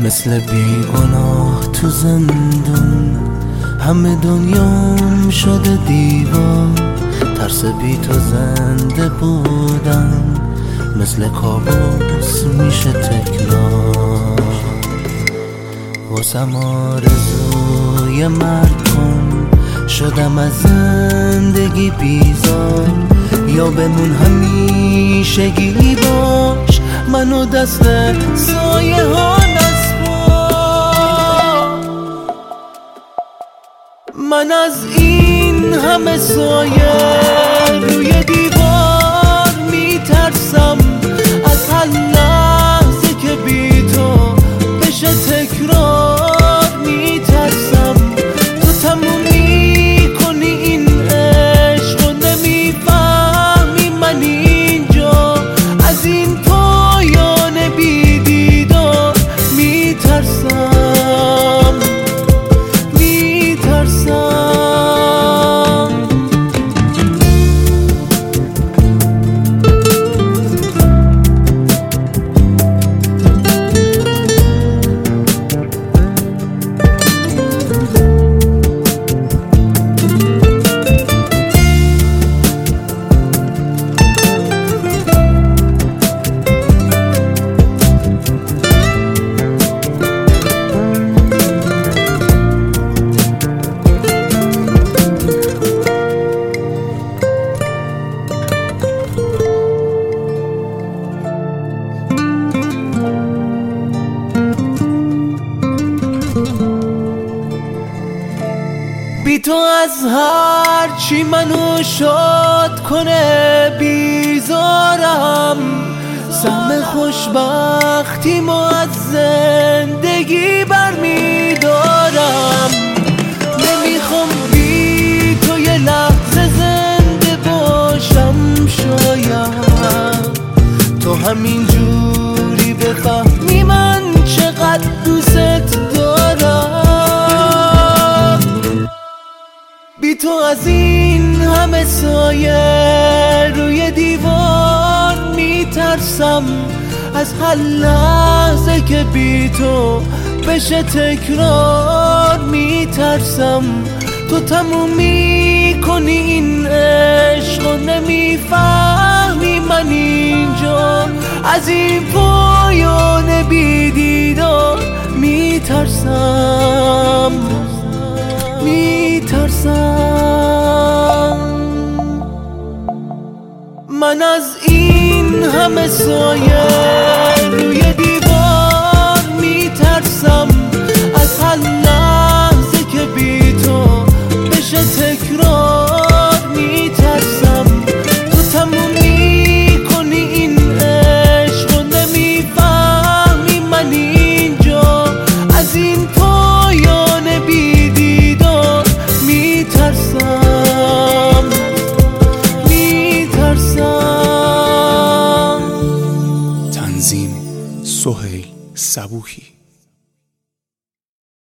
مثل بیگناه تو زندون، همه دنیام شده دیوار. ترس بی تو زنده بودم مثل کابوس میشه تکرار. واسم آرزوی مرگ کن، شدم از زندگی بیزار. یا بمون همیشگی باش، منو دست سایه ها نسپار. من از این همه سایه روی دیوار میترسم، از هر لحظه که بی تو بشه تکرار میترسم. تو تموم میکنی این عشق و نمیفهمی من اینجا، از این پایان بی دیدار میترسم میترسم. بی تو از هر چی منو شاد کنه بیزارم. سهم خوشبختیمو از زندگی برمیدارم. نمیخوام بی تو یه لحظه زنده باشم. شاید تو همین جوری بفهمی من چقدر دوست دارم. بی تو از این همه سایه روی دیوار میترسم، از هر لحظه که بی تو بشه تکرار میترسم. تو تموم میکنی این عشق و نمیفهمی من اینجا، از این پایان بی دیدار میترسم میترسم. من از این همه سایه روی دیوار میترسم، از هر لحظه که بی تو بشه تکرار میترسم. تو تموم میکنی این عشق و نمیفهمی من اینجا، از این پایان بی دیدار میترسم میترسم. تنظیم سهیل صبوحی.